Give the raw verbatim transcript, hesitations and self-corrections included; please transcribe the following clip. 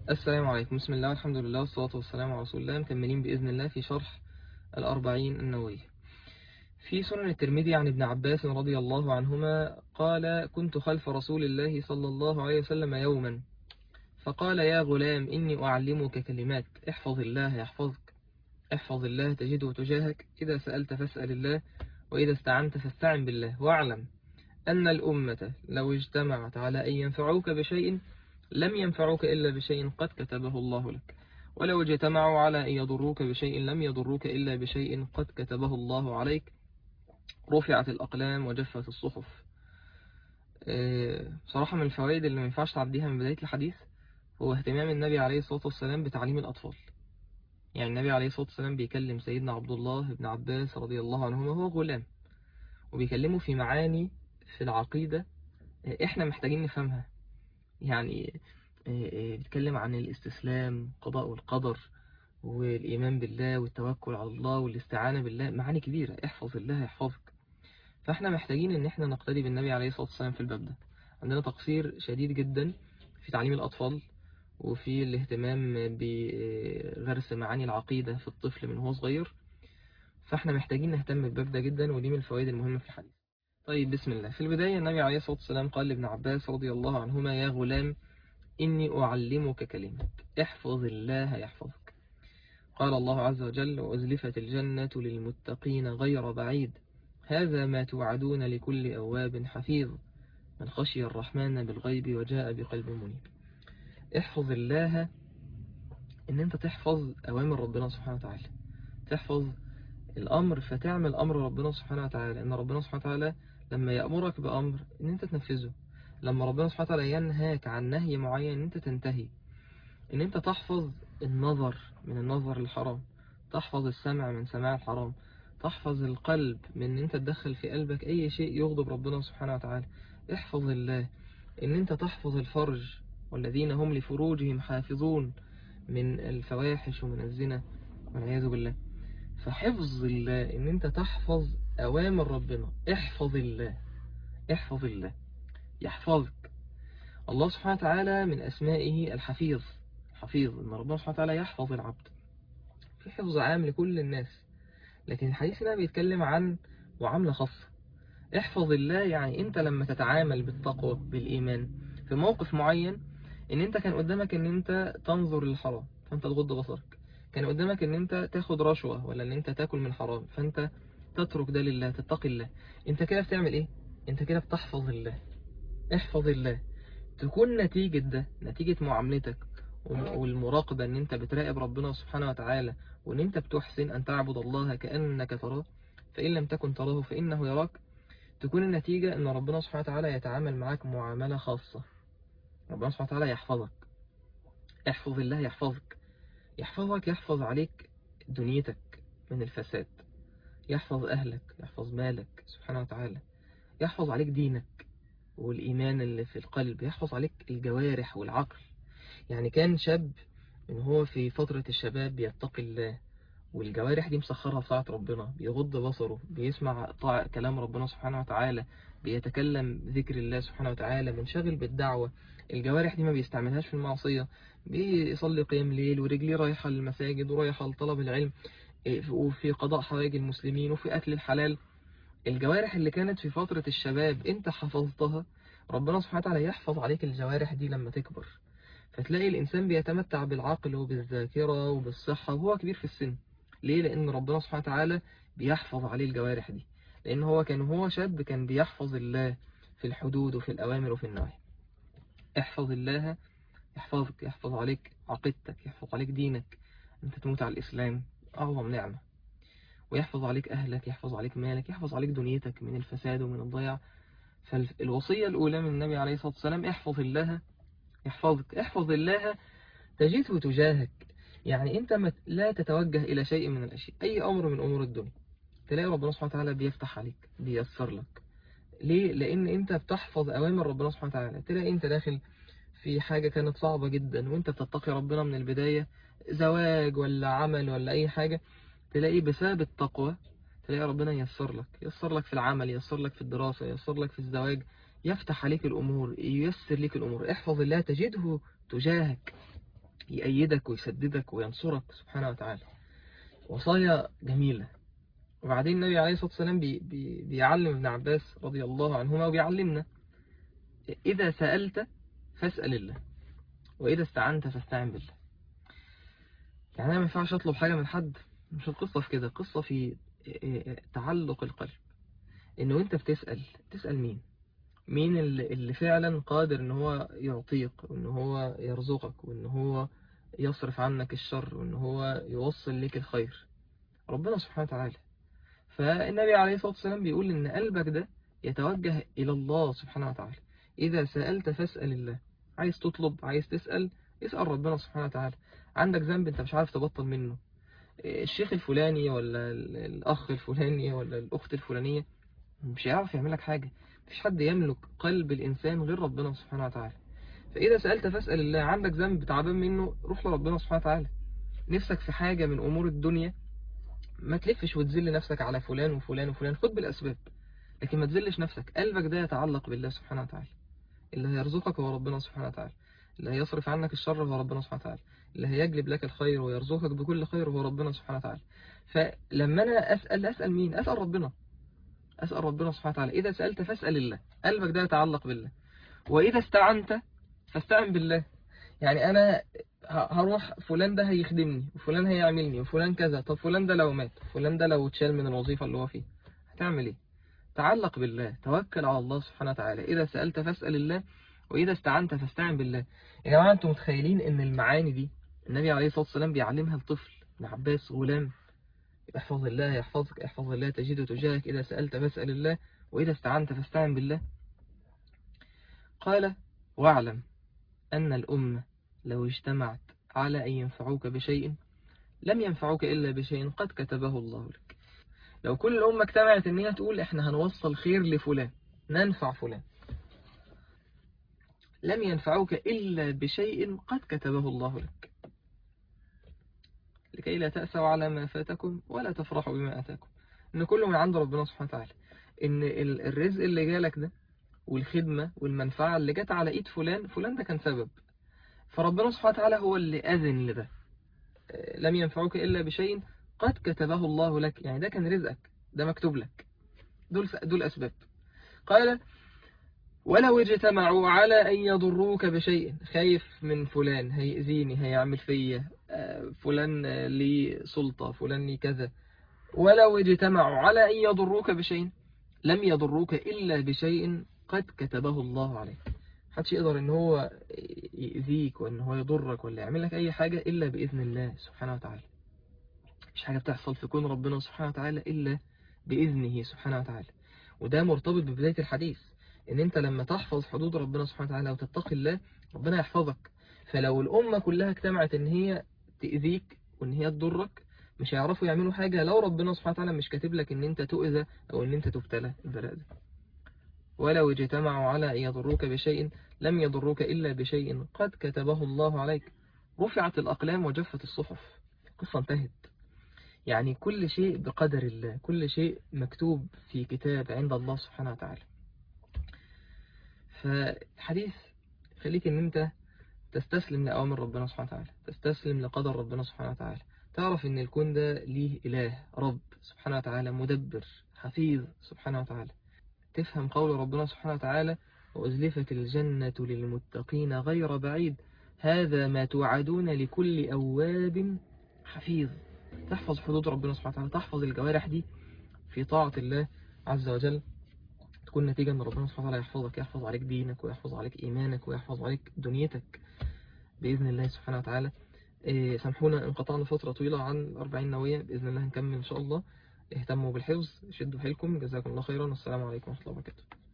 السلام عليكم، بسم الله والحمد لله والصلاة والسلام على رسول الله. مكملين بإذن الله في شرح الأربعين النووية. في سنن الترمذي عن ابن عباس رضي الله عنهما قال: كنت خلف رسول الله صلى الله عليه وسلم يوما فقال: يا غلام، إني أعلمك كلمات، احفظ الله يحفظك، احفظ الله تجده تجاهك، إذا سألت فاسأل الله، وإذا استعنت فاستعن بالله، واعلم أن الأمة لو اجتمعت على أن ينفعوك بشيء لم ينفعوك إلا بشيء قد كتبه الله لك، ولو اجتمعوا على أن يضروك بشيء لم يضروك إلا بشيء قد كتبه الله عليك، رفعت الأقلام وجفت الصحف. بصراحة من الفوائد اللي ما ينفعش تعديها من بداية الحديث هو اهتمام النبي عليه الصلاة والسلام بتعليم الأطفال. يعني النبي عليه الصلاة والسلام بيكلم سيدنا عبد الله بن عباس رضي الله عنهما وهو غلام، وبيكلمه في معاني في العقيدة احنا محتاجين نفهمها. يعني بيتكلم عن الاستسلام، قضاء والقدر، والإيمان بالله، والتوكل على الله، والاستعانة بالله، معاني كبيرة. احفظ الله يحفظك. فاحنا محتاجين ان احنا نقتدي بالنبي عليه الصلاة والسلام في الباب ده. عندنا تقصير شديد جدا في تعليم الأطفال وفي الاهتمام بغرس معاني العقيدة في الطفل من هو صغير. فاحنا محتاجين نهتم بالباب ده جدا، ودي من الفوائد المهمة في الحديث. طيب، بسم الله. في البداية النبي عليه الصلاة والسلام قال لابن عباس رضي الله عنهما: يا غلام، إني أعلمك كلمات، احفظ الله يحفظك. قال الله عز وجل: وأزلفت الجنة للمتقين غير بعيد، هذا ما توعدون لكل أواب حفيظ، من خشي الرحمن بالغيب وجاء بقلب منيب. احفظ الله، إن أنت تحفظ أوامر ربنا سبحانه وتعالى، تحفظ الأمر فتعمل أمر ربنا سبحانه وتعالى. إن ربنا سبحانه وتعالى لما يأمرك بأمر إن أنت تنفذه، لما ربنا سبحانه وتعالى ينهاك عن نهي معين إن أنت تنتهي. إن أنت تحفظ النظر من النظر الحرام، تحفظ السمع من سماع الحرام، تحفظ القلب من إن أنت تدخل في قلبك أي شيء يغضب ربنا سبحانه وتعالى. احفظ الله. إن أنت تحفظ الفرج، والذين هم لفروجهم حافظون، من الفواحش ومن الزنا والعياذ بالله. فحفظ الله إن أنت تحفظ أوامر ربنا. احفظ الله، احفظ الله يحفظك. الله سبحانه وتعالى من أسمائه الحفيظ. حفيظ، إن ربنا سبحانه وتعالى يحفظ العبد. في حفظ عام لكل الناس، لكن الحديث هنا بيتكلم عن معاملة خاصة. احفظ الله يعني أنت لما تتعامل بالتقوى بالإيمان في موقف معين، إن أنت كان قدامك إن أنت تنظر للحرام فأنت تغض بصرك، كان قدامك إن أنت تاخد رشوة ولا إن أنت تاكل من حرام فأنت تترك ده لله، تتقي الله. أنت كده بتعمل إيه؟ أنت كده بتحفظ الله. احفظ الله، تكون نتيجة ده نتيجة معاملتك والمراقبة، ان انت بتراقب ربنا سبحانه وتعالى، وان انت بتحسن ان تعبد الله كأنك تراه، فإن لم تكن تراه فإنه يراك. تكون النتيجة ان ربنا سبحانه وتعالى يتعامل معك معاملة خاصة. ربنا سبحانه وتعالى يحفظك. احفظ الله يحفظك. يحفظك، يحفظ عليك دنيتك من الفساد، يحفظ أهلك، يحفظ مالك سبحانه وتعالى، يحفظ عليك دينك والإيمان اللي في القلب، يحفظ عليك الجوارح والعقل. يعني كان شاب من هو في فترة الشباب بيتقي الله، والجوارح دي مسخرها في طاعة ربنا، بيغض بصره، بيسمع طاعة كلام ربنا سبحانه وتعالى، بيتكلم ذكر الله سبحانه وتعالى، منشغل بالدعوة. الجوارح دي ما بيستعملهاش في المعصية، بيصلي قيام ليل، ورجليه رايحة للمساجد ورايحة لطلب العلم، وفي قضاء حوائج المسلمين، وفي أكل الحلال. الجوارح اللي كانت في فترة الشباب انت حفظتها، ربنا سبحانه وتعالى يحفظ عليك الجوارح دي لما تكبر. فتلاقي الإنسان بيتمتع بالعقل وبالذاكرة وبالصحة وهو كبير في السن. ليه؟ لأن ربنا سبحانه وتعالى بيحفظ عليه الجوارح دي، لأن هو كان هو شاب كان بيحفظ الله في الحدود وفي الأوامر وفي النواهي. احفظ الله يحفظك، يحفظ عليك عقيدتك، يحفظ عليك دينك، أنت تموت على الإسلام، أعظم نعمة. ويحفظ عليك أهلك، يحفظ عليك مالك، يحفظ عليك دنيتك من الفساد ومن الضياع. فالوصية الأولى من النبي عليه الصلاة والسلام: احفظ الله يحفظك. احفظ الله تجده تجاهك. يعني انت لا تتوجه الى شيء من الاشياء، اي امر من امور الدنيا تلاقي ربنا سبحانه وتعالى بيفتح عليك، بيسر لك. ليه؟ لان انت بتحفظ اوامر ربنا سبحانه وتعالى. تلاقي انت داخل في حاجة كانت صعبة جدا وانت بتتقي ربنا من البداية، زواج ولا عمل ولا اي حاجة، تلاقي بسبب التقوى تلاقي ربنا ييسر لك، ييسر لك في العمل، ييسر لك في الدراسة، ييسر لك في الزواج، يفتح عليك الامور، ييسر لك الامور. احفظ الله تجده تجاهك. يأيدك ويسددك وينصرك سبحانه وتعالى. وصايا جميلة. وبعدين النبي عليه الصلاة والسلام بي بي بيعلم ابن عباس رضي الله عنهما وبيعلمنا: إذا سألت فاسأل الله، وإذا استعنت فاستعن بالله. يعني أنا ما ينفعش أطلب حاجة من حد. مش القصة في كده، القصة في تعلق القلب. إنه أنت بتسأل تسأل مين؟ مين اللي, اللي فعلا قادر إن هو يعطيك، وإن هو يرزقك، وإن هو يصرف عنك الشر، وإن هو يوصل لك الخير؟ ربنا سبحانه وتعالى. فالنبي عليه الصلاة والسلام بيقول إن قلبك ده يتوجه إلى الله سبحانه وتعالى. إذا سألت فاسأل الله. عايز تطلب، عايز تسأل، اسأل ربنا سبحانه وتعالى. عندك ذنب أنت مش عارف تبطل منه، الشيخ الفلاني ولا الأخ الفلاني ولا الأخت الفلانية مش هيعرف يعمل لك حاجة. مفيش حد يملك قلب الإنسان غير ربنا سبحانه وتعالى. فإذا سألت فاسأل الله. عندك ذنب تعبان منه، روح لربنا سبحانه وتعالى. نفسك في حاجة من أمور الدنيا، ما تلفش وتذل نفسك على فلان وفلان وفلان، خد بالأسباب لكن ما تذلش نفسك. قلبك ده يتعلق بالله سبحانه وتعالى. اللي هيرزقك هو ربنا سبحانه وتعالى، اللي هيصرف عنك الشر هو ربنا سبحانه وتعالى، اللي هيجلب لك الخير ويرزقك بكل خير هو ربنا سبحانه وتعالى. فلما أنا أسأل أسأل مين؟ أسأل ربنا. أسأل ربنا سبحانه وتعالى. إذا سألت فاسأل الله. قلبك ده يتعلق بالله. وإذا استعنت فاستعن بالله. يعني أنا هروح فلان ده هيخدمني، وفلان هيعملني، وفلان كذا. طب فلان ده لو مات، فلان ده لو اتشال من الوظيفة اللي هو فيه، هتعمل ايه؟ تعلق بالله، توكل على الله سبحانه وتعالى. إذا سألت فاسأل الله، وإذا استعنت فاستعن بالله. يا جماعة أنتم متخيلين إن المعاني دي النبي عليه الصلاة والسلام بيعلمها لطفل؟ ابن عباس غلام. احفظ الله يحفظك، احفظ الله تجده تجاهك، إذا سألت فاسأل الله، وإذا استعنت فاستعن بالله. قال: واعلم أن الأمة لو اجتمعت على أن ينفعوك بشيء لم ينفعوك إلا بشيء قد كتبه الله لك. لو كل الأمة اجتمعت إن هي تقول إحنا هنوصل خير لفلان، ننفع فلان، لم ينفعوك إلا بشيء قد كتبه الله لك، لكي لا تأسوا على ما فاتكم ولا تفرحوا بما أتاكم. إن كله من عند ربنا سبحانه وتعالى. إن الرزق اللي جالك ده والخدمة والمنفعة اللي جت على إيد فلان، فلان ده كان سبب، فربنا سبحانه وتعالى هو اللي أذن لده. لم ينفعوك إلا بشيء قد كتبه الله لك. يعني ده كان رزقك، ده مكتوب لك. دول دول أسباب. قال: ولو اجتمعوا على أن يضروك بشيء، خايف من فلان هيأذيني، هيعمل فيا، فلان لي سلطة، فلان لي كذا. ولو اجتمعوا على أن يضروك بشيء لم يضروك إلا بشيء قد كتبه الله عليك. محدش يقدر ان هو يأذيك وان هو يضرك ولا يعمل لك اي حاجة الا بإذن الله سبحانه وتعالى. مش حاجة بتحصل في كون ربنا سبحانه وتعالى الا بإذنه سبحانه وتعالى. وده مرتبط ببداية الحديث، ان انت لما تحفظ حدود ربنا سبحانه وتعالى وتتقي الله ربنا يحفظك. فلو الأمة كلها اجتمعت ان هي تأذيك وان هي تضرك مش هيعرفوا يعملوا حاجة لو ربنا سبحانه وتعالى مش كاتب لك ان انت تؤذى او ان انت تبتلى البلاء ده. ولو اجتمعوا على أن يضروك بشيء لم يضروك إلا بشيء قد كتبه الله عليك. رفعت الأقلام وجفت الصحف. قصة انتهت. يعني كل شيء بقدر الله، كل شيء مكتوب في كتاب عند الله سبحانه وتعالى. فالحديث خليك ان انت تستسلم لأوامر ربنا سبحانه وتعالى، تستسلم لقدر ربنا سبحانه وتعالى، تعرف ان الكون ده ليه إله رب سبحانه وتعالى، مدبر حفيظ سبحانه وتعالى. تفهم قول ربنا سبحانه وتعالى: وأزلفت الجنة للمتقين غير بعيد هذا ما توعدون لكل أواب حفيظ. تحفظ حدود ربنا سبحانه وتعالى، تحفظ الجوارح دي في طاعة الله عز وجل، تكون نتيجة أن ربنا سبحانه وتعالى يحفظك، يحفظ عليك دينك ويحفظ عليك إيمانك ويحفظ عليك دنيتك بإذن الله سبحانه وتعالى. إيه سامحونا انقطعنا فترة طويلة عن الأربعين نووية، بإذن الله هنكمل إن شاء الله. اهتموا بالحفظ، شدوا حيلكم، جزاكم الله خيرا، والسلام عليكم ورحمة الله وبركاته.